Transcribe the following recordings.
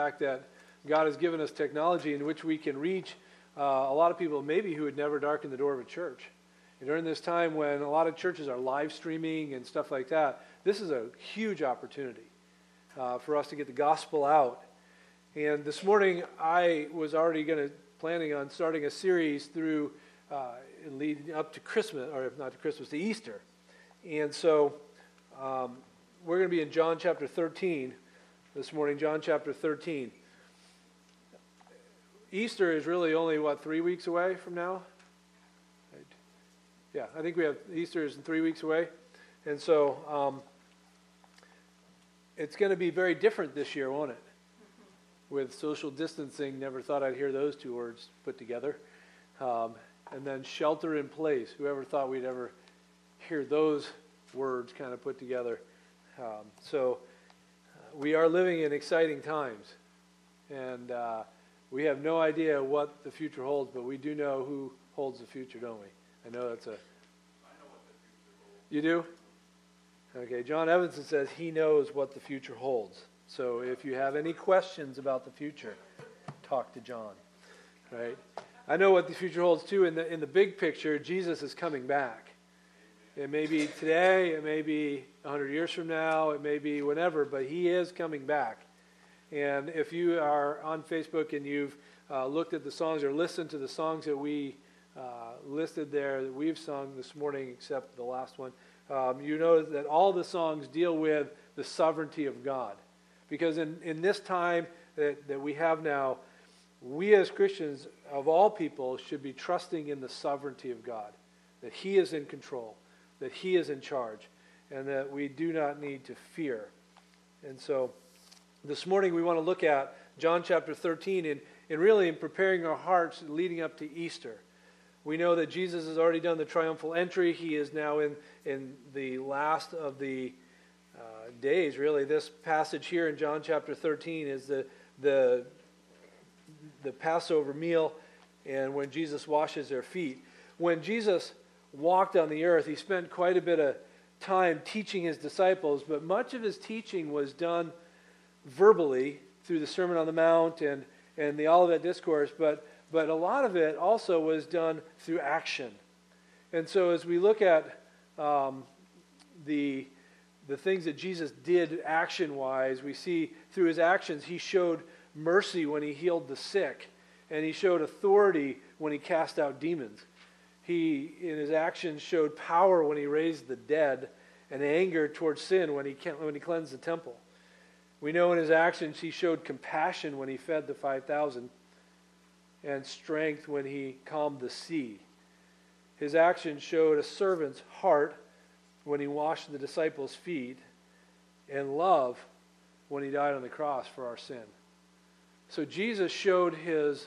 fact that God has given us technology in which we can reach a lot of people maybe who would never darken the door of a church. And during this time when a lot of churches are live streaming and stuff like that, this is a huge opportunity for us to get the gospel out. And this morning I was already planning on starting a series through leading up to Christmas, or if not to Christmas, to Easter. And so we're going to be in John chapter 13 this morning, John chapter 13. Easter is really only, 3 weeks away from now? Right. Yeah, I think we have Easter is 3 weeks away. And so it's going to be very different this year, won't it? With social distancing, never thought I'd hear those two words put together. And then shelter in place. Whoever thought we'd ever hear those words kind of put together. So we are living in exciting times. And we have no idea what the future holds, but we do know who holds the future, don't we? I know that's I know what the future holds. You do? Okay, John Evanson says he knows what the future holds. So if you have any questions about the future, talk to John. Right? I know what the future holds too. In the big picture, Jesus is coming back. It may be today, it may be 100 years from now, it may be whenever, but he is coming back. And if you are on Facebook and you've looked at the songs or listened to the songs that we listed there that we've sung this morning, except the last one, you know that all the songs deal with the sovereignty of God. Because in this time that we have now, we as Christians of all people should be trusting in the sovereignty of God, that he is in control, that he is in charge, and that we do not need to fear. And so this morning we want to look at John chapter 13 and really in preparing our hearts leading up to Easter. We know that Jesus has already done the triumphal entry. He is now in the last of the days, really. This passage here in John chapter 13 is the Passover meal and when Jesus washes their feet. When Jesus walked on the earth, he spent quite a bit of time teaching his disciples, but much of his teaching was done verbally through the Sermon on the Mount and the Olivet Discourse, but a lot of it also was done through action. And so as we look at the things that Jesus did action-wise, we see through his actions he showed mercy when he healed the sick, and he showed authority when he cast out demons. He, in his actions, showed power when he raised the dead, and anger towards sin when he cleansed the temple. We know in his actions he showed compassion when he fed the 5,000, and strength when he calmed the sea. His actions showed a servant's heart when he washed the disciples' feet, and love when he died on the cross for our sin. So Jesus showed his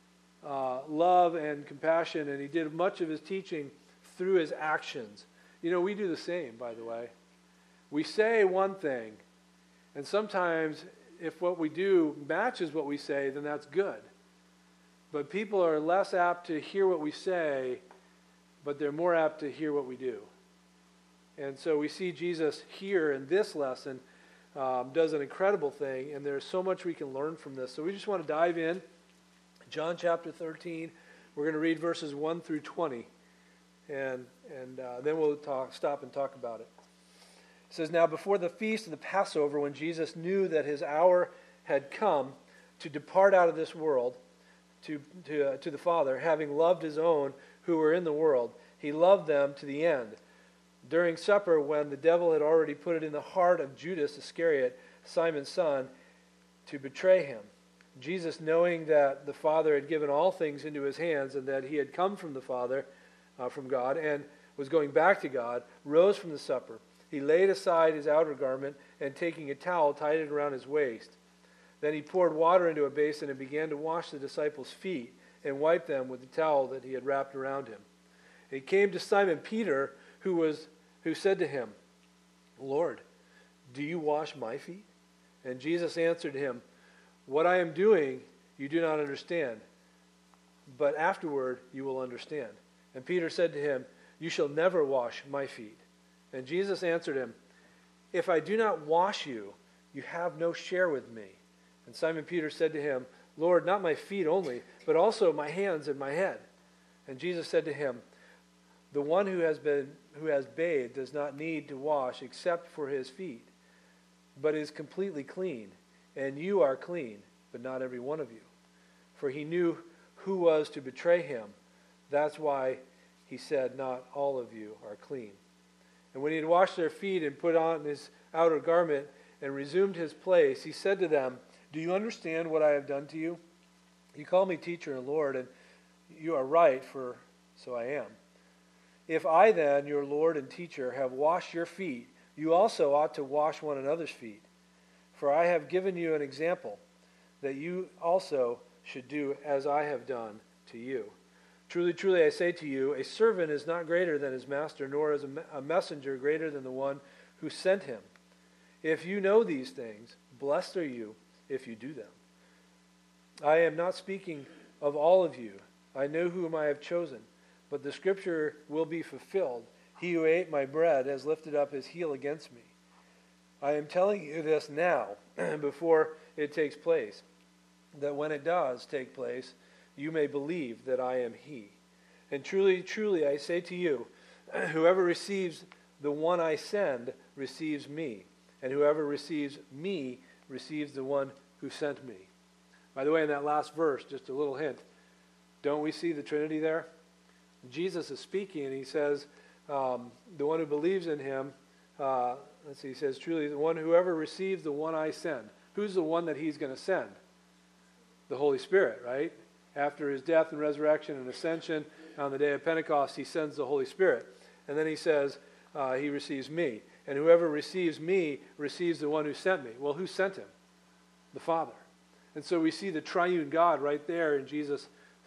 love and compassion, and he did much of his teaching through his actions. You know, we do the same, by the way. We say one thing, and sometimes if what we do matches what we say, then that's good. But people are less apt to hear what we say, but they're more apt to hear what we do. And so we see Jesus here in this lesson does an incredible thing, and there's so much we can learn from this. So we just want to dive in. John chapter 13, we're going to read verses 1 through 20, and then we'll stop and talk about it. It says, "Now before the feast of the Passover, when Jesus knew that his hour had come to depart out of this world to the Father, having loved his own who were in the world, he loved them to the end. During supper, when the devil had already put it in the heart of Judas Iscariot, Simon's son, to betray him, Jesus, knowing that the Father had given all things into his hands and that he had come from the Father, from God, and was going back to God, rose from the supper. He laid aside his outer garment and taking a towel tied it around his waist. Then he poured water into a basin and began to wash the disciples' feet and wipe them with the towel that he had wrapped around him. He came to Simon Peter, who said to him, 'Lord, do you wash my feet?' And Jesus answered him, 'What I am doing you do not understand, but afterward you will understand.' And Peter said to him, 'You shall never wash my feet.' And Jesus answered him, 'If I do not wash you, you have no share with me.' And Simon Peter said to him, Lord, not my feet only, but also my hands and my head. And Jesus said to him, the one who has bathed does not need to wash except for his feet, but is completely clean. And you are clean, but not every one of you. For he knew who was to betray him. That's why he said, not all of you are clean. And when he had washed their feet and put on his outer garment and resumed his place, he said to them, do you understand what I have done to you? You call me teacher and Lord, and you are right, for so I am. If I then, your Lord and teacher, have washed your feet, you also ought to wash one another's feet. For I have given you an example, that you also should do as I have done to you. Truly, truly, I say to you, a servant is not greater than his master, nor is a messenger greater than the one who sent him. If you know these things, blessed are you if you do them. I am not speaking of all of you. I know whom I have chosen, but the scripture will be fulfilled. He who ate my bread has lifted up his heel against me. I am telling you this now, before it takes place, that when it does take place, you may believe that I am he. And truly, truly, I say to you, whoever receives the one I send receives me, and whoever receives me receives the one who sent me. By the way, in that last verse, just a little hint, don't we see the Trinity there? Jesus is speaking, and he says, the one who believes in him, he says, truly, the one whoever receives the one I send. Who's the one that he's going to send? The Holy Spirit, right? After his death and resurrection and ascension on the day of Pentecost, he sends the Holy Spirit. And then he says, he receives me. And whoever receives me receives the one who sent me. Well, who sent him? The Father. And so we see the triune God right there in Jesus'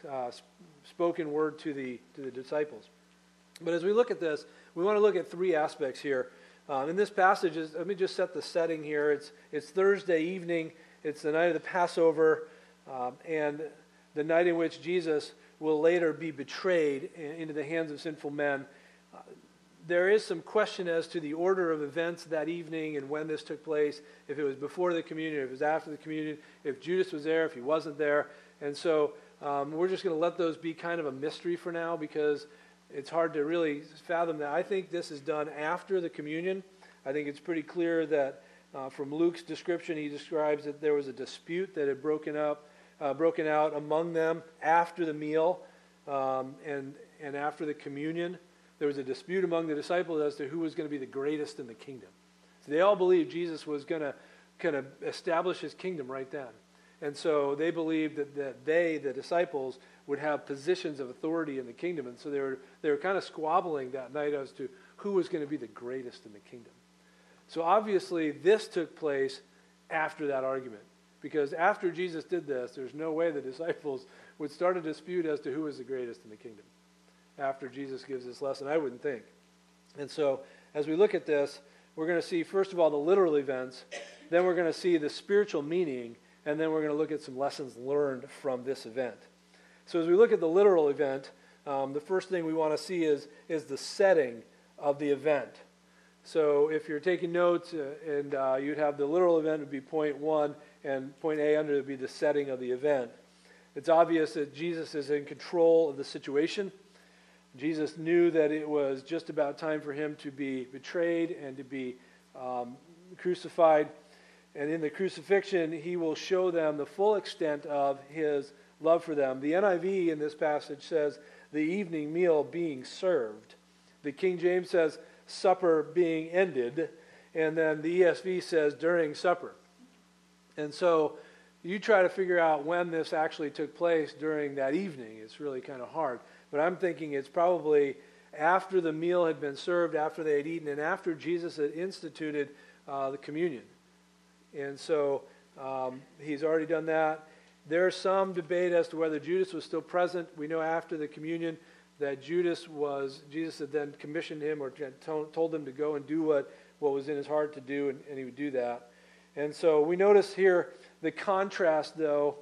spoken word to the disciples. But as we look at this, we want to look at three aspects here. In this passage, let me just set the setting here. It's Thursday evening. It's the night of the Passover, and the night in which Jesus will later be betrayed into the hands of sinful men. There is some question as to the order of events that evening and when this took place, if it was before the communion, if it was after the communion, if Judas was there, if he wasn't there. And so we're just going to let those be kind of a mystery for now, because it's hard to really fathom that. I think this is done after the communion. I think it's pretty clear that from Luke's description, he describes that there was a dispute that had broken out among them after the meal and after the communion. There was a dispute among the disciples as to who was going to be the greatest in the kingdom. So they all believed Jesus was going to kind of establish his kingdom right then. And so they believed that they, the disciples, would have positions of authority in the kingdom. And so they were kind of squabbling that night as to who was going to be the greatest in the kingdom. So obviously this took place after that argument. Because after Jesus did this, there's no way the disciples would start a dispute as to who was the greatest in the kingdom. After Jesus gives this lesson, I wouldn't think. And so as we look at this, we're going to see, first of all, the literal events. Then we're going to see the spiritual meaning. And then we're going to look at some lessons learned from this event. So as we look at the literal event, the first thing we want to see is the setting of the event. So if you're taking notes, and you'd have the literal event would be point 1, and point A under would be the setting of the event. It's obvious that Jesus is in control of the situation. Jesus knew that it was just about time for him to be betrayed and to be crucified. And in the crucifixion, he will show them the full extent of his love for them. The NIV in this passage says, the evening meal being served. The King James says, supper being ended. And then the ESV says, during supper. And so you try to figure out when this actually took place during that evening. It's really kind of hard. But I'm thinking it's probably after the meal had been served, after they had eaten, and after Jesus had instituted the communion. And so he's already done that. There's some debate as to whether Judas was still present. We know after the communion that Jesus had then commissioned him or told him to go and do what was in his heart to do, and he would do that. And so we notice here the contrast, though,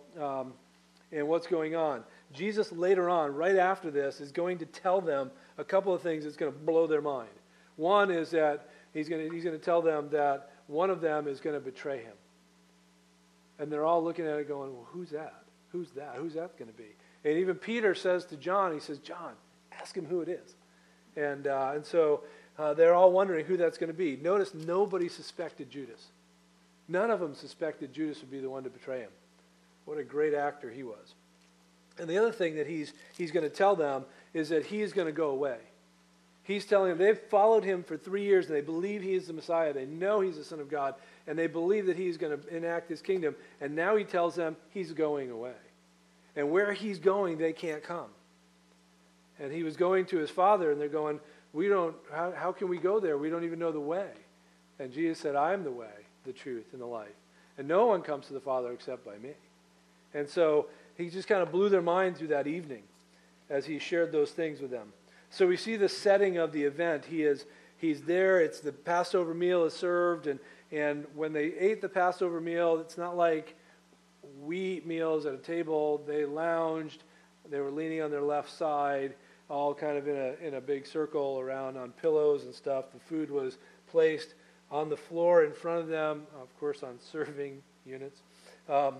in what's going on. Jesus later on, right after this, is going to tell them a couple of things that's going to blow their mind. One is that he's going to tell them that one of them is going to betray him. And they're all looking at it going, well, who's that? Who's that? Who's that going to be? And even Peter says to John, he says, John, ask him who it is. And so they're all wondering who that's going to be. Notice nobody suspected Judas. None of them suspected Judas would be the one to betray him. What a great actor he was. And the other thing that he's going to tell them is that he is going to go away. He's telling them they've followed him for 3 years and they believe he is the Messiah. They know he's the Son of God and they believe that he's going to enact his kingdom. And now he tells them he's going away. And where he's going, they can't come. And he was going to his Father and they're going, how can we go there? We don't even know the way. And Jesus said, I am the way, the truth, and the life. And no one comes to the Father except by me. And so he just kind of blew their mind through that evening as he shared those things with them. So we see the setting of the event. He's there. It's the Passover meal is served. And when they ate the Passover meal, it's not like we eat meals at a table. They lounged. They were leaning on their left side, all kind of in a big circle around on pillows and stuff. The food was placed on the floor in front of them, of course on serving units. So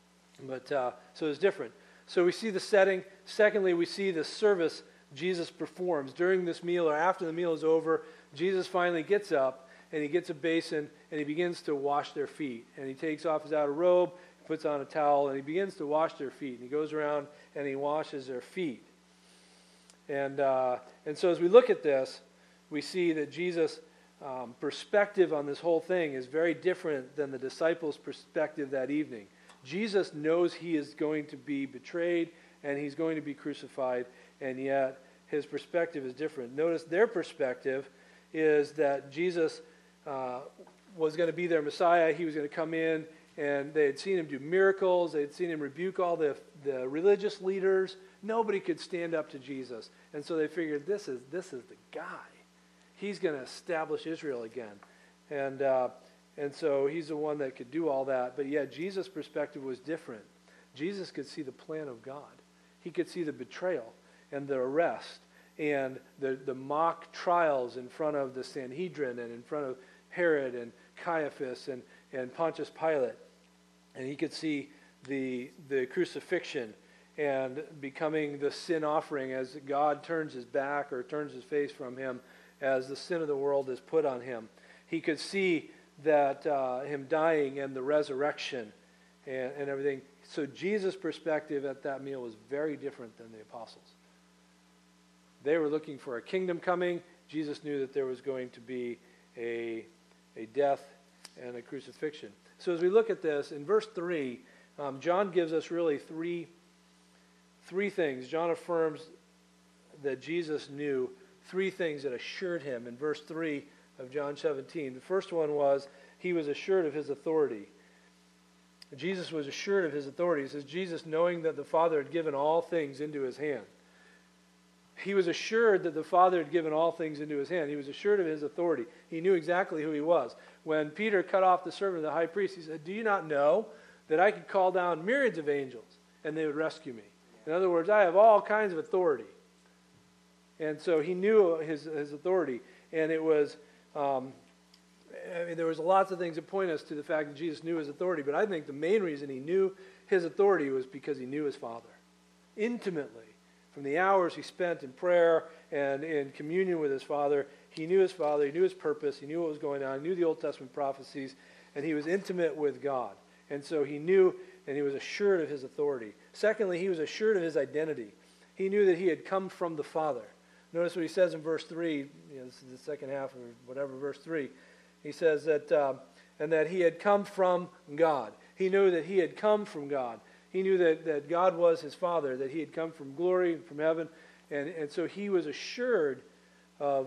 it's different. So we see the setting. Secondly, we see the service Jesus performs. During this meal or after the meal is over, Jesus finally gets up and he gets a basin and he begins to wash their feet. And he takes off his outer robe, puts on a towel, and he begins to wash their feet. And he goes around and he washes their feet. And so as we look at this, we see that Jesus' perspective on this whole thing is very different than the disciples' perspective that evening. Jesus knows he is going to be betrayed and he's going to be crucified, and yet his perspective is different. Notice their perspective is that Jesus was going to be their Messiah. He was going to come in, and they had seen him do miracles. They had seen him rebuke all the religious leaders. Nobody could stand up to Jesus. And so they figured, this is the guy. He's going to establish Israel again. And so he's the one that could do all that. But yet Jesus' perspective was different. Jesus could see the plan of God. He could see the betrayal and the arrest and the mock trials in front of the Sanhedrin and in front of Herod and Caiaphas and Pontius Pilate. And he could see the crucifixion and becoming the sin offering as God turns his back or turns his face from him as the sin of the world is put on him. He could see that him dying and the resurrection and everything. So Jesus' perspective at that meal was very different than the apostles. They were looking for a kingdom coming. Jesus knew that there was going to be a death and a crucifixion. So as we look at this, in verse 3, John gives us really three things. John affirms that Jesus knew three things that assured him in verse 3 of John 17. The first one was he was assured of his authority. Jesus was assured of his authority. It says, Jesus, knowing that the Father had given all things into his hand. He was assured that the Father had given all things into his hand. He was assured of his authority. He knew exactly who he was. When Peter cut off the servant of the high priest, he said, do you not know that I could call down myriads of angels and they would rescue me? In other words, I have all kinds of authority. And so he knew his authority. And it was... there was lots of things that point us to the fact that Jesus knew his authority, but I think the main reason he knew his authority was because he knew his Father intimately. From the hours he spent in prayer and in communion with his Father, he knew his Father, he knew his purpose, he knew what was going on, he knew the Old Testament prophecies, and he was intimate with God. And so he knew and he was assured of his authority. Secondly, he was assured of his identity. He knew that he had come from the Father. Notice what he says in verse 3, this is the second half of whatever, verse 3. He says that, and that he had come from God. He knew that he had come from God. He knew that God was his Father, that he had come from glory, from heaven. And so he was assured of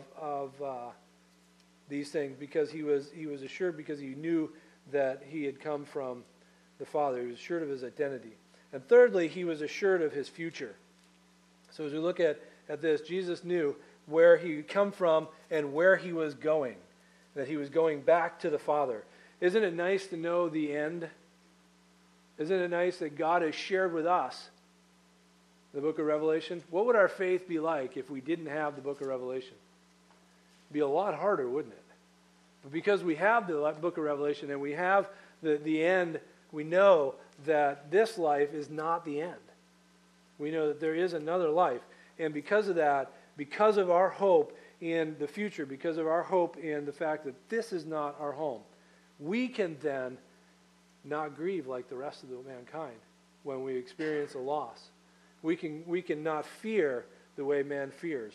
these things because he was assured because he knew that he had come from the Father. He was assured of his identity. And thirdly, he was assured of his future. So as we look at this, Jesus knew where he had come from and where he was going. That he was going back to the Father. Isn't it nice to know the end? Isn't it nice that God has shared with us the book of Revelation? What would our faith be like if we didn't have the book of Revelation? It'd be a lot harder, wouldn't it? But because we have the book of Revelation and we have the end we know that this life is not the end. We know that there is another life. And because of that, because of our hope in the future, because of our hope in the fact that this is not our home, we can then not grieve like the rest of the mankind when we experience a loss. We can not fear the way man fears.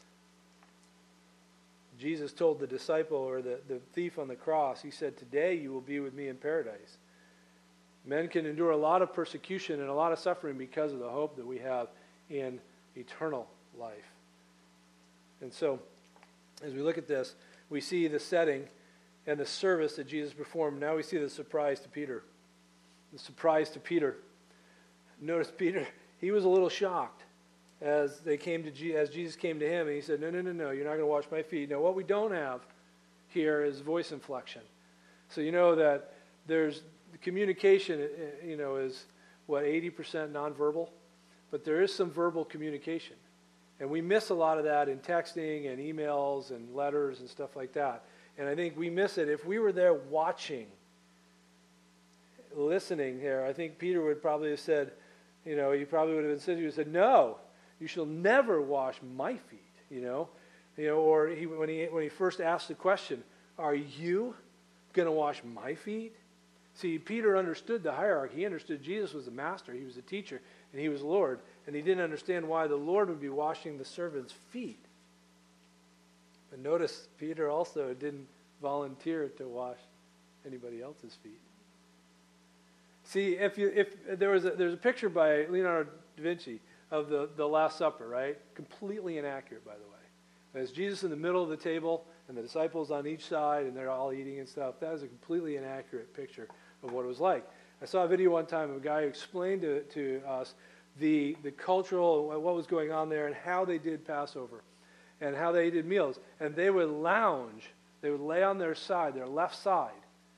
Jesus told the disciple, or the thief on the cross, he said, "Today you will be with me in paradise." Men can endure a lot of persecution and a lot of suffering because of the hope that we have in eternal life. And so, as we look at this, we see the setting and the service that Jesus performed. Now we see the surprise to Peter. The surprise to Peter. Notice Peter, he was a little shocked as Jesus came to him, and he said, no, you're not going to wash my feet. Now, what we don't have here is voice inflection. So you know that there's communication, is what, 80% nonverbal? But there is some verbal communication. And we miss a lot of that in texting and emails and letters and stuff like that. And I think we miss it. If we were there watching, listening here, I think Peter would probably have said, he probably would have insisted, he would have said, "No, you shall never wash my feet," or when he first asked the question, "Are you going to wash my feet?" See, Peter understood the hierarchy. He understood Jesus was the master, he was the teacher, and he was Lord, and he didn't understand why the Lord would be washing the servant's feet. But notice Peter also didn't volunteer to wash anybody else's feet. See, if there's a picture by Leonardo da Vinci of the Last Supper, right? Completely inaccurate, by the way. As Jesus in the middle of the table and the disciples on each side, and they're all eating and stuff. That is a completely inaccurate picture of what it was like. I saw a video one time of a guy who explained to us the cultural, what was going on there, and how they did Passover, and how they did meals. And they would lounge. They would lay on their side, their left side,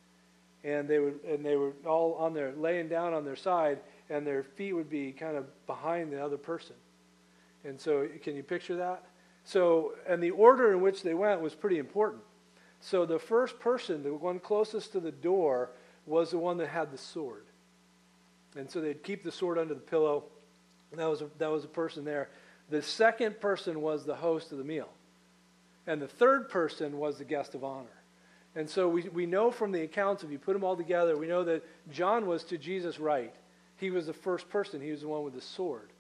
and they were all on their laying down on their side, and their feet would be kind of behind the other person. And so, can you picture that? So, and the order in which they went was pretty important. So the first person, the one closest to the door, was the one that had the sword. And so they'd keep the sword under the pillow. And that was a person there. The second person was the host of the meal. And the third person was the guest of honor. And so we know from the accounts, if you put them all together, we know that John was to Jesus' right. He was the first person. He was the one with the sword.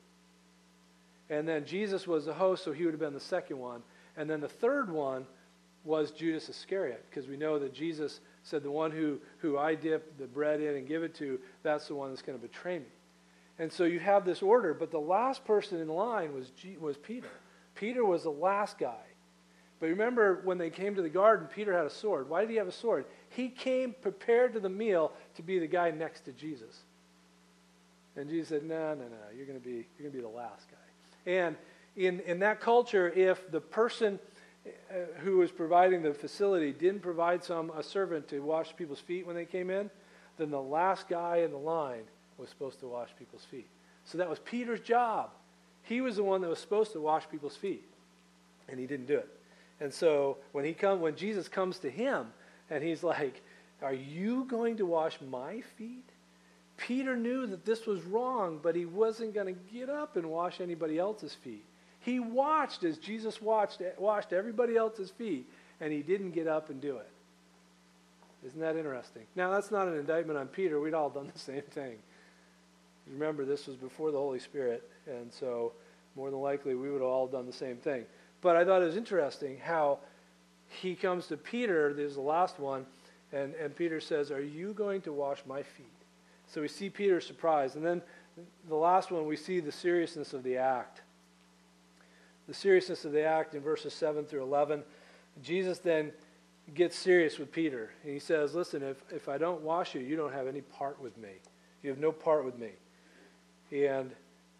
And then Jesus was the host, so he would have been the second one. And then the third one was Judas Iscariot, because we know that Jesus said, the one who I dip the bread in and give it to, that's the one that's going to betray me. And so you have this order, but the last person in line was Peter. Peter was the last guy. But remember, when they came to the garden, Peter had a sword. Why did he have a sword? He came prepared to the meal to be the guy next to Jesus. And Jesus said, no, you're going to be the last guy. And in that culture, if the person who was providing the facility didn't provide a servant to wash people's feet when they came in, then the last guy in the line was supposed to wash people's feet. So that was Peter's job. He was the one that was supposed to wash people's feet, and he didn't do it. And so when Jesus comes to him, and he's like, "Are you going to wash my feet?" Peter knew that this was wrong, but he wasn't going to get up and wash anybody else's feet. He watched as Jesus washed everybody else's feet, and he didn't get up and do it. Isn't that interesting? Now, that's not an indictment on Peter. We'd all done the same thing. Remember, this was before the Holy Spirit, and so more than likely we would have all done the same thing. But I thought it was interesting how he comes to Peter, this is the last one, and Peter says, "Are you going to wash my feet?" So we see Peter surprised. And then the last one, we see the seriousness of the act. The seriousness of the act in verses 7 through 11. Jesus then gets serious with Peter. And he says, "Listen, if I don't wash you, you don't have any part with me. You have no part with me." And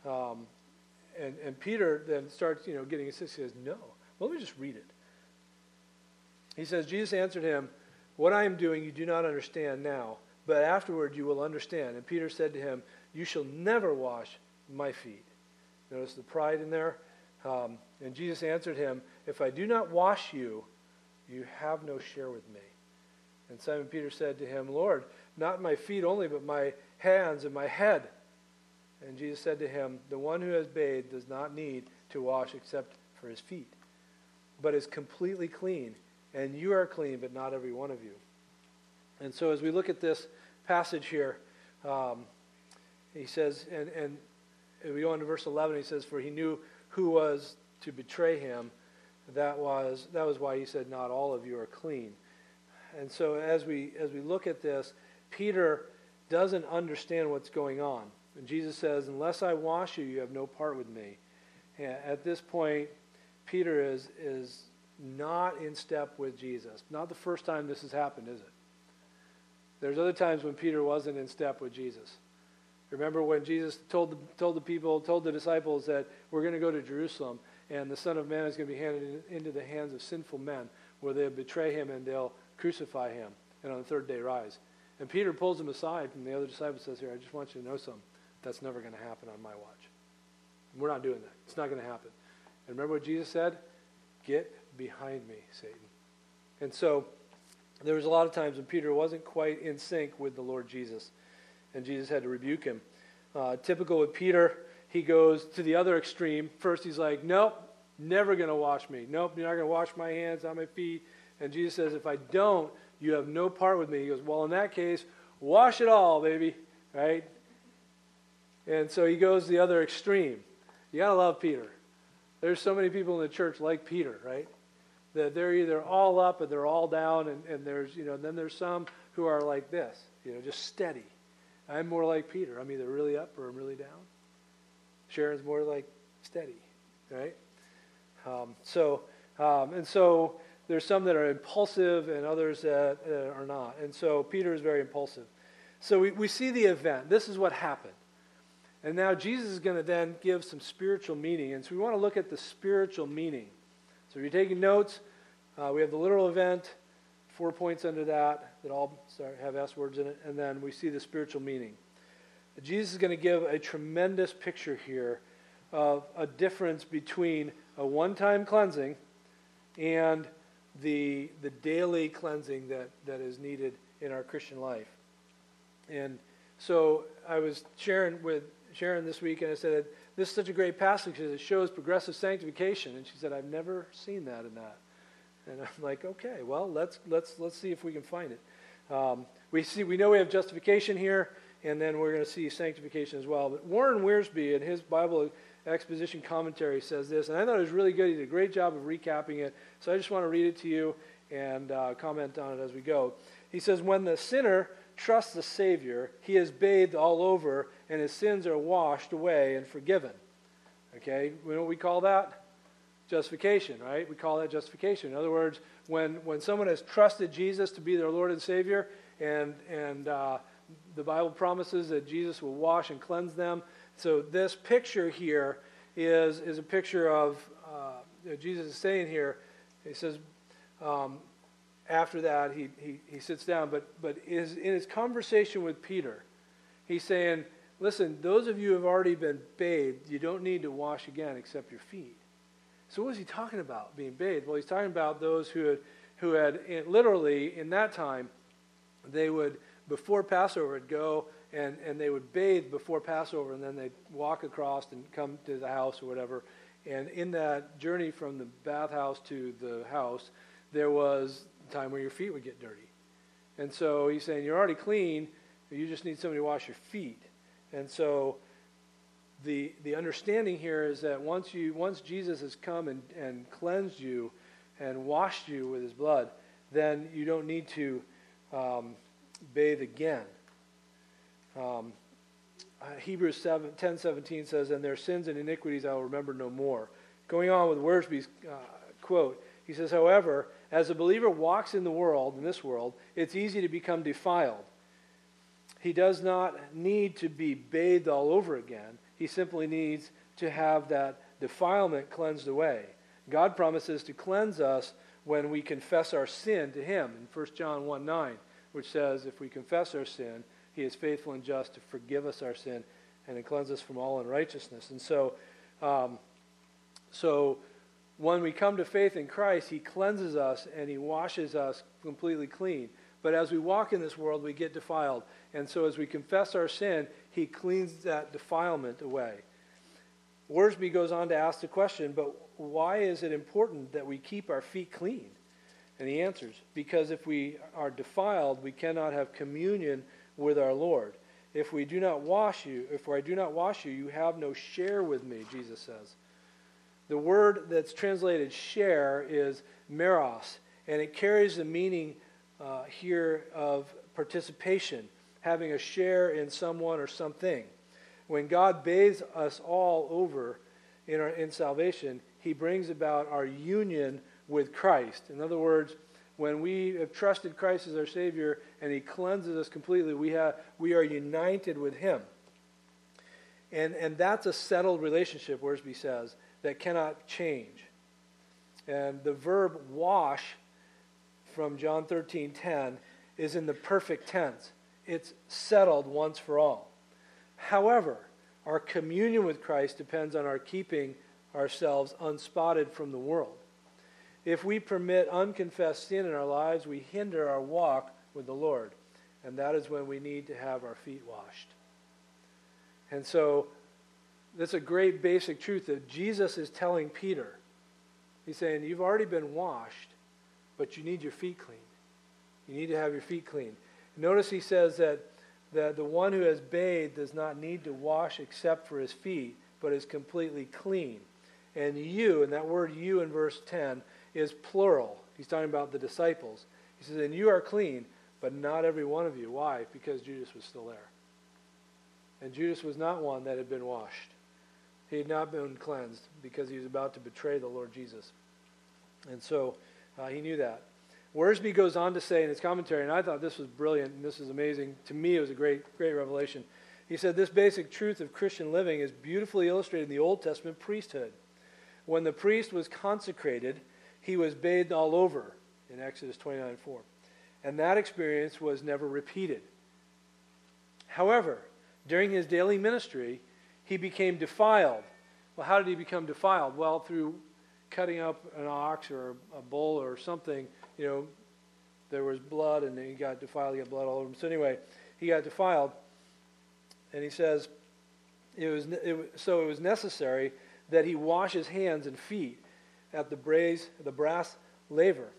Peter then starts, getting insistent. He says, "No." Well, let me just read it. He says, Jesus answered him, "What I am doing you do not understand now, but afterward you will understand." And Peter said to him, "You shall never wash my feet." Notice the pride in there. And Jesus answered him, "If I do not wash you, you have no share with me." And Simon Peter said to him, "Lord, not my feet only, but my hands and my head. And Jesus said to him, the one who has bathed does not need to wash except for his feet, but is completely clean. And you are clean, but not every one of you. And so as we look at this passage here, he says, and we go on to verse 11, he says, for he knew who was to betray him. That was why he said, not all of you are clean. And so as we look at this, Peter doesn't understand what's going on. And Jesus says, unless I wash you, you have no part with me. And at this point, Peter is not in step with Jesus. Not the first time this has happened, is it? There's other times when Peter wasn't in step with Jesus. Remember when Jesus told the disciples that we're going to go to Jerusalem and the Son of Man is going to be handed into the hands of sinful men where they'll betray him and they'll crucify him and on the third day rise. And Peter pulls him aside and the other disciple says, here, I just want you to know something. That's never going to happen on my watch. We're not doing that. It's not going to happen. And remember what Jesus said? Get behind me, Satan. And so there was a lot of times when Peter wasn't quite in sync with the Lord Jesus. And Jesus had to rebuke him. Typical with Peter, he goes to the other extreme. First he's like, nope, never going to wash me. Nope, you're not going to wash my hands, not my feet. And Jesus says, if I don't, you have no part with me. He goes, well, in that case, wash it all, baby. Right? And so he goes the other extreme. You got to love Peter. There's so many people in the church like Peter, right? That they're either all up or they're all down. And there's, then there's some who are like this, just steady. I'm more like Peter. I'm either really up or I'm really down. Sharon's more like steady, right? And so there's some that are impulsive and others that are not. And so Peter is very impulsive. So we see the event. This is what happened. And now Jesus is going to then give some spiritual meaning. And so we want to look at the spiritual meaning. So if you're taking notes, we have the literal event, 4 points under that all have S words in it. And then we see the spiritual meaning. Jesus is going to give a tremendous picture here of a difference between a one-time cleansing and the daily cleansing that is needed in our Christian life. And so I was sharing with Sharon this week, and I said, this is such a great passage because it shows progressive sanctification. And she said, I've never seen that in that. And I'm like, okay, well, let's see if we can find it. We know we have justification here, and then we're going to see sanctification as well. But Warren Wiersbe, in his Bible exposition commentary, says this, and I thought it was really good. He did a great job of recapping it. So I just want to read it to you and comment on it as we go. He says, when the sinner trusts the Savior, he is bathed all over, and his sins are washed away and forgiven. Okay, you know what we call that? Justification, right? We call that justification. In other words, when someone has trusted Jesus to be their Lord and Savior, and the Bible promises that Jesus will wash and cleanse them. So this picture here is a picture of Jesus is saying here. He says after that he sits down, but in his conversation with Peter, he's saying, listen, those of you who have already been bathed, you don't need to wash again except your feet. So what is he talking about, being bathed? Well, he's talking about those who had literally, in that time, they would, before Passover, would go and they would bathe before Passover, and then they'd walk across and come to the house or whatever. And in that journey from the bathhouse to the house, there was a time where your feet would get dirty. And so he's saying, you're already clean, you just need somebody to wash your feet. And so the understanding here is that once Jesus has come and cleansed you and washed you with his blood, then you don't need to bathe again. Hebrews 10:17 says, and their sins and iniquities I will remember no more. Going on with Wiersbe's quote, he says, however, as a believer walks in this world, it's easy to become defiled. He does not need to be bathed all over again. He simply needs to have that defilement cleansed away. God promises to cleanse us when we confess our sin to him in 1 John 1:9, which says, if we confess our sin, he is faithful and just to forgive us our sin and to cleanse us from all unrighteousness. And so when we come to faith in Christ, he cleanses us and he washes us completely clean. But as we walk in this world, we get defiled. And so as we confess our sin, he cleans that defilement away. Wiersbe goes on to ask the question, but why is it important that we keep our feet clean? And he answers, because if we are defiled, we cannot have communion with our Lord. If I do not wash you, you have no share with me, Jesus says. The word that's translated share is meros, and it carries the meaning here of participation, having a share in someone or something. When God bathes us all over in salvation, he brings about our union with Christ. In other words, when we have trusted Christ as our Savior and he cleanses us completely, we are united with him. And that's a settled relationship, Wiersbe says, that cannot change. And the verb wash from John 13:10 is in the perfect tense. It's settled once for all. However, our communion with Christ depends on our keeping ourselves unspotted from the world. If we permit unconfessed sin in our lives, we hinder our walk with the Lord. And that is when we need to have our feet washed. And so, that's a great basic truth that Jesus is telling Peter. He's saying, you've already been washed, but you need your feet clean. You need to have your feet clean. Notice he says that the one who has bathed does not need to wash except for his feet, but is completely clean. And you, and that word you in verse 10, is plural. He's talking about the disciples. He says, and you are clean, but not every one of you. Why? Because Judas was still there. And Judas was not one that had been washed. He had not been cleansed because he was about to betray the Lord Jesus. And so he knew that. Wiersbe goes on to say in his commentary, and I thought this was brilliant, and this is amazing. To me, it was a great revelation. He said, this basic truth of Christian living is beautifully illustrated in the Old Testament priesthood. When the priest was consecrated, he was bathed all over in Exodus 29:4. And that experience was never repeated. However, during his daily ministry, he became defiled. Well, how did he become defiled? Well, through cutting up an ox or a bull or something, there was blood and he got defiled, he got blood all over him. So anyway, he got defiled, and he says, it was necessary that he wash his hands and feet at the brass laver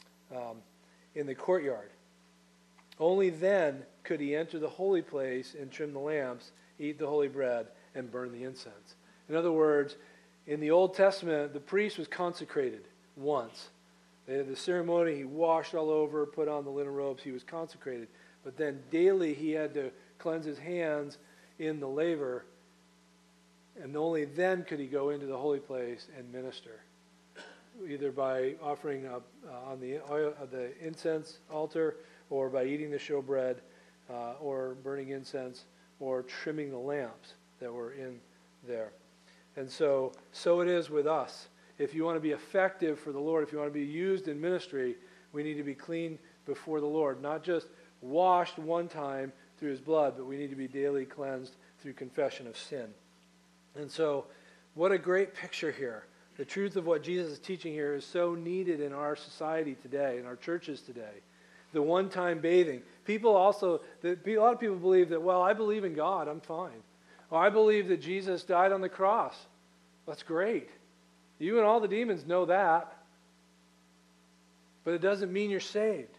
in the courtyard. Only then could he enter the holy place and trim the lamps, eat the holy bread, and burn the incense. In other words, in the Old Testament, the priest was consecrated once. They had the ceremony, he washed all over, put on the linen robes, he was consecrated. But then daily he had to cleanse his hands in the laver, and only then could he go into the holy place and minister, either by offering on the incense altar, or by eating the showbread, or burning incense, or trimming the lamps that were in there. And so it is with us. If you want to be effective for the Lord, if you want to be used in ministry, we need to be clean before the Lord. Not just washed one time through his blood, but we need to be daily cleansed through confession of sin. And so, what a great picture here. The truth of what Jesus is teaching here is so needed in our society today, in our churches today. The one-time bathing. A lot of people believe that, well, I believe in God, I'm fine. Or I believe that Jesus died on the cross. That's great. You and all the demons know that. But it doesn't mean you're saved.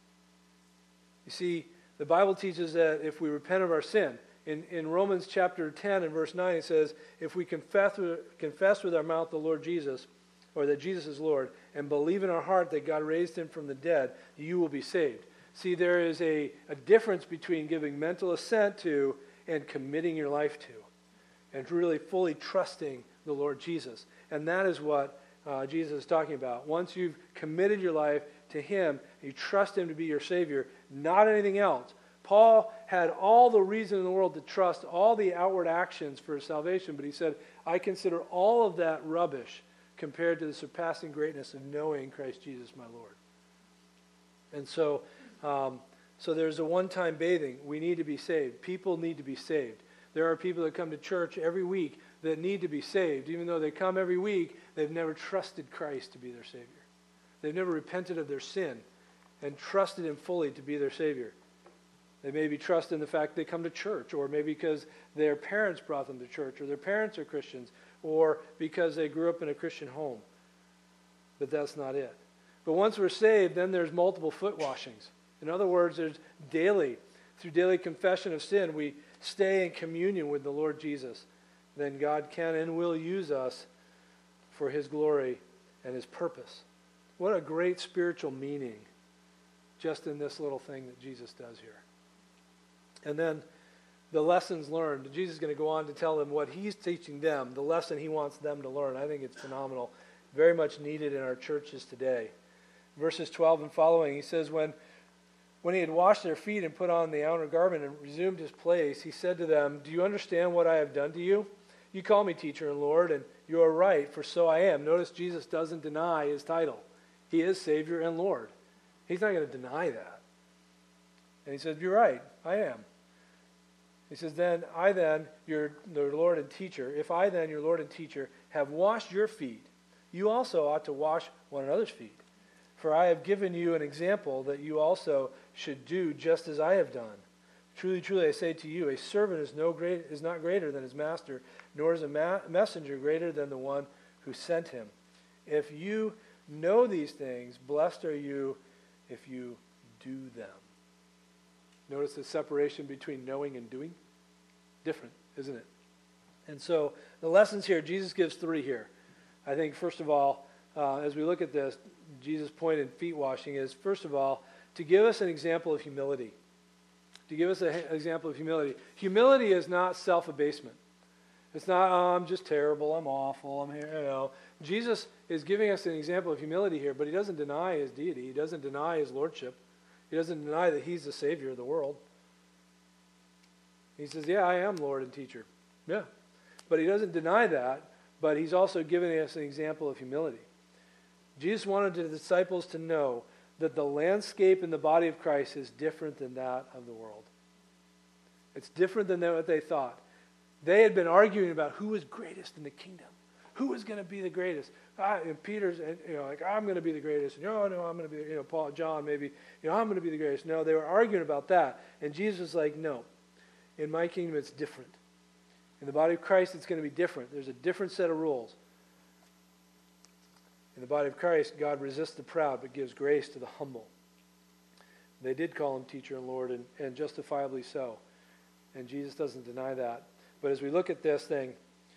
You see, the Bible teaches that if we repent of our sin, in Romans chapter 10 and verse 9, it says, if we confess with our mouth the Lord Jesus, or that Jesus is Lord, and believe in our heart that God raised him from the dead, you will be saved. See, there is a difference between giving mental assent to and committing your life to, and really fully trusting the Lord Jesus. And that is what Jesus is talking about. Once you've committed your life to him, you trust him to be your Savior, not anything else. Paul had all the reason in the world to trust all the outward actions for his salvation, but he said, I consider all of that rubbish compared to the surpassing greatness of knowing Christ Jesus my Lord. And so there's a one-time bathing. We need to be saved. People need to be saved. There are people that come to church every week that need to be saved. Even though they come every week, they've never trusted Christ to be their Savior. They've never repented of their sin and trusted him fully to be their Savior. They maybe trust in the fact they come to church, or maybe because their parents brought them to church, or their parents are Christians, or because they grew up in a Christian home. But that's not it. But once we're saved, then there's multiple foot washings. In other words, there's through daily confession of sin, we stay in communion with the Lord Jesus. Then God can and will use us for his glory and his purpose. What a great spiritual meaning just in this little thing that Jesus does here. And then the lessons learned. Jesus is going to go on to tell them what he's teaching them, the lesson he wants them to learn. I think it's phenomenal. Very much needed in our churches today. Verses 12 and following, he says, When he had washed their feet and put on the outer garment and resumed his place, he said to them, "Do you understand what I have done to you? You call me teacher and Lord, and you are right, for so I am." Notice Jesus doesn't deny his title. He is Savior and Lord. He's not going to deny that. And he says, "You're right, I am." He says, your Lord and teacher, if I then, your Lord and teacher, have washed your feet, you also ought to wash one another's feet. For I have given you an example that you also should do just as I have done. Truly, truly, I say to you, a servant is not greater than his master, nor is a messenger greater than the one who sent him. If you know these things, blessed are you if you do them. Notice the separation between knowing and doing? Different, isn't it? And so the lessons here, Jesus gives 3 here. I think, first of all, as we look at this, Jesus' point in feet washing is, first of all, to give us an example of humility. To give us an example of humility. Humility is not self-abasement. It's not, "Oh, I'm just terrible, I'm awful, I'm here," you know. Jesus is giving us an example of humility here, but he doesn't deny his deity. He doesn't deny his lordship. He doesn't deny that he's the Savior of the world. He says, "Yeah, I am Lord and teacher." Yeah. But he doesn't deny that, but he's also giving us an example of humility. Jesus wanted the disciples to know that the landscape in the body of Christ is different than that of the world. It's different than what they thought. They had been arguing about who was greatest in the kingdom. Who was going to be the greatest? And Peter's, like, "I'm going to be the greatest." And, no, I'm going to be, Paul, John, maybe, I'm going to be the greatest. No, they were arguing about that. And Jesus was like, "No, in my kingdom it's different. In the body of Christ it's going to be different. There's a different set of rules. In the body of Christ, God resists the proud but gives grace to the humble." They did call him teacher and Lord, and justifiably so. And Jesus doesn't deny that. But as we look at this thing,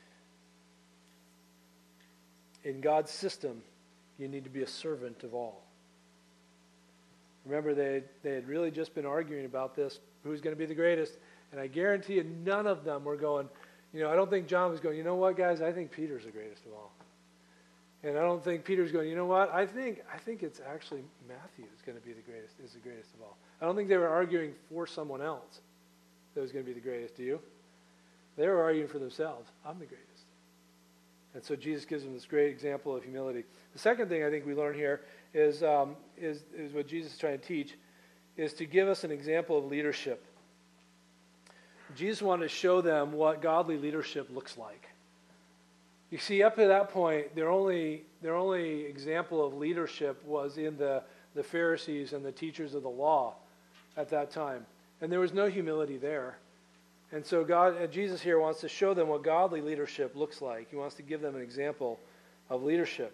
in God's system, you need to be a servant of all. Remember, they had really just been arguing about this, who's going to be the greatest. And I guarantee you, none of them were going, I don't think John was going, "You know what, guys, I think Peter's the greatest of all." And I don't think Peter's going, "You know what, I think it's actually Matthew is going to be the greatest of all." I don't think they were arguing for someone else that was going to be the greatest. Do you? They were arguing for themselves. "I'm the greatest." And so Jesus gives them this great example of humility. The second thing I think we learn here is what Jesus is trying to teach, is to give us an example of leadership. Jesus wanted to show them what godly leadership looks like. You see, up to that point, their only example of leadership was in the Pharisees and the teachers of the law at that time. And there was no humility there. And so Jesus here wants to show them what godly leadership looks like. He wants to give them an example of leadership.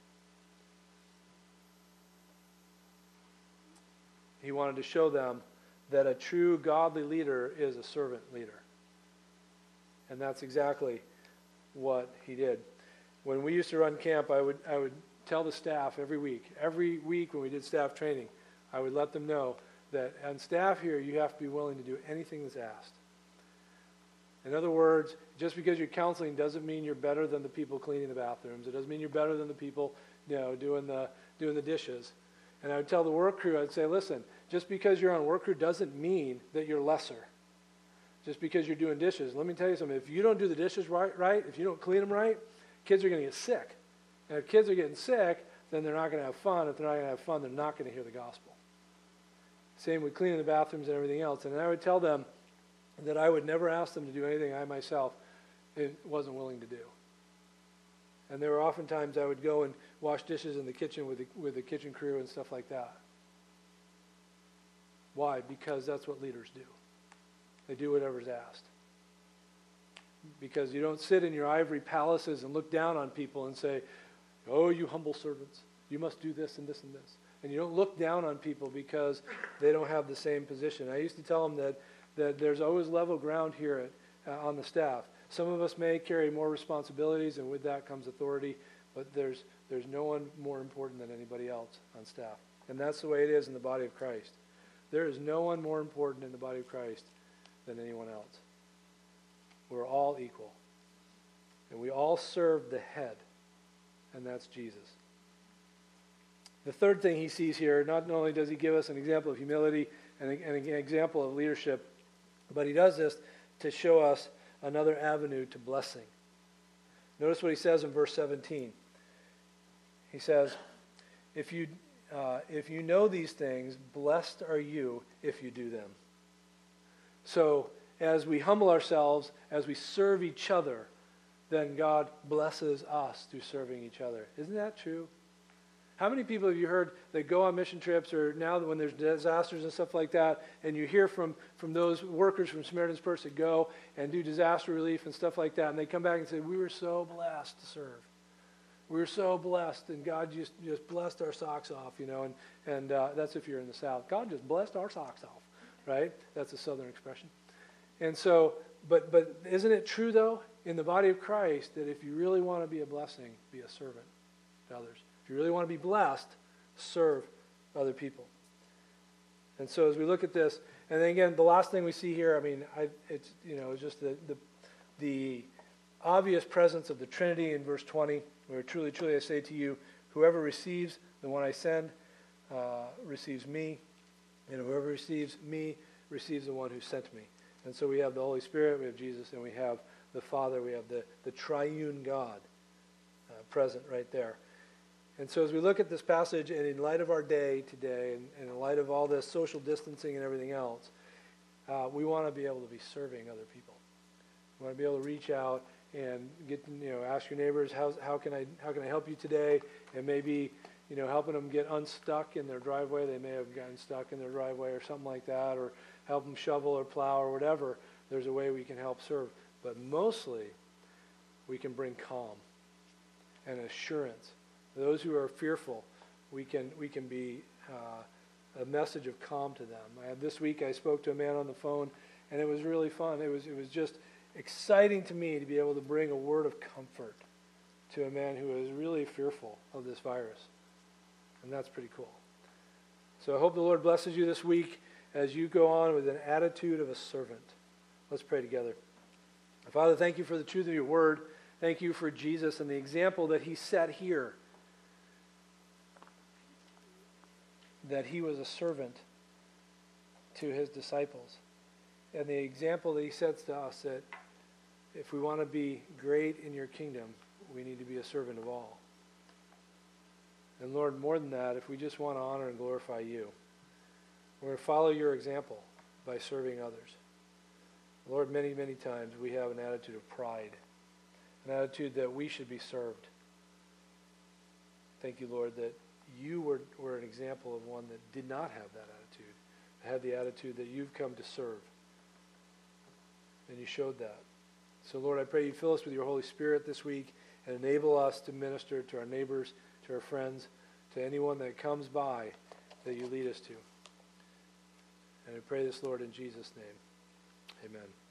He wanted to show them that a true godly leader is a servant leader. And that's exactly what he did. When we used to run camp, I would tell the staff every week when we did staff training, I would let them know that on staff here, you have to be willing to do anything that's asked. In other words, just because you're counseling doesn't mean you're better than the people cleaning the bathrooms. It doesn't mean you're better than the people, doing the dishes. And I would tell the work crew, I'd say, "Listen, just because you're on work crew doesn't mean that you're lesser. Just because you're doing dishes. Let me tell you something. If you don't do the dishes right, if you don't clean them right, kids are going to get sick. And if kids are getting sick, then they're not going to have fun. If they're not going to have fun, they're not going to hear the gospel." Same with cleaning the bathrooms and everything else. And I would tell them that I would never ask them to do anything I myself wasn't willing to do. And there were often times I would go and wash dishes in the kitchen with the kitchen crew and stuff like that. Why? Because that's what leaders do. They do whatever's asked. Because you don't sit in your ivory palaces and look down on people and say, oh, you humble servants, you must do this and this and this. And you don't look down on people because they don't have the same position. I used to tell them that there's always level ground here on the staff. Some of us may carry more responsibilities, and with that comes authority, but there's no one more important than anybody else on staff. And that's the way it is in the body of Christ. There is no one more important in the body of Christ than anyone else. We're all equal. And we all serve the head, and that's Jesus. The third thing he sees here, not only does he give us an example of humility and an example of leadership, but he does this to show us another avenue to blessing. Notice what he says in verse 17. He says, if you know these things, blessed are you if you do them. So as we humble ourselves, as we serve each other, then God blesses us through serving each other. Isn't that true? How many people have you heard that go on mission trips, or now when there's disasters and stuff like that, and you hear from those workers from Samaritan's Purse that go and do disaster relief and stuff like that, and they come back and say, we were so blessed to serve. We were so blessed, and God just blessed our socks off, and that's if you're in the South. God just blessed our socks off, right? That's a Southern expression. And so, but isn't it true, though, in the body of Christ, that if you really want to be a blessing, be a servant to others? If you really want to be blessed, serve other people. And so as we look at this, and then again, the last thing we see here, it's just the obvious presence of the Trinity in verse 20, where truly, truly I say to you, whoever receives the one I send receives me, and whoever receives me receives the one who sent me. And so we have the Holy Spirit, we have Jesus, and we have the Father, we have the triune God present right there. And so as we look at this passage, and in light of our day today, and in light of all this social distancing and everything else, we want to be able to be serving other people. We want to be able to reach out and ask your neighbors, how can I help you today? And maybe, helping them get unstuck in their driveway. They may have gotten stuck in their driveway or something like that, or help them shovel or plow or whatever. There's a way we can help serve. But mostly, we can bring calm and assurance. Those who are fearful, we can be a message of calm to them. This week I spoke to a man on the phone, and it was really fun. It was just exciting to me to be able to bring a word of comfort to a man who is really fearful of this virus. And that's pretty cool. So I hope the Lord blesses you this week as you go on with an attitude of a servant. Let's pray together. Father, thank you for the truth of your word. Thank you for Jesus and the example that he set here. That he was a servant to his disciples. And the example that he sets to us, that if we want to be great in your kingdom, we need to be a servant of all. And Lord, more than that, if we just want to honor and glorify you, we're going to follow your example by serving others. Lord, many, many times we have an attitude of pride, an attitude that we should be served. Thank you, Lord, that you were an example of one that did not have that attitude, had the attitude that you've come to serve. And you showed that. So, Lord, I pray you fill us with your Holy Spirit this week and enable us to minister to our neighbors, to our friends, to anyone that comes by that you lead us to. And I pray this, Lord, in Jesus' name. Amen.